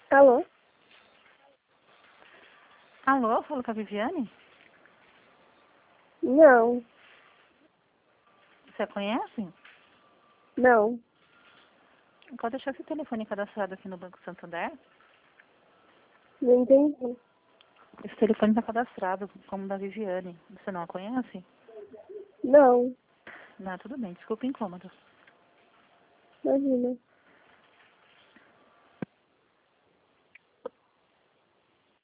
Alô? Alô, falo com a Viviane? Não, Você a conhece? não, Pode deixar seu telefone cadastrado aqui no Banco Santander? não entendi. Esse telefone está cadastrado como da Viviane. Você não a conhece? Não, Não, tudo bem. Desculpa o incômodo. imagina.